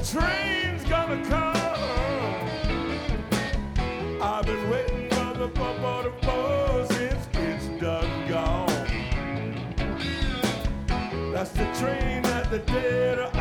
train's gonna come. I've been waiting for the bus since it's done gone. That's the train that the dead are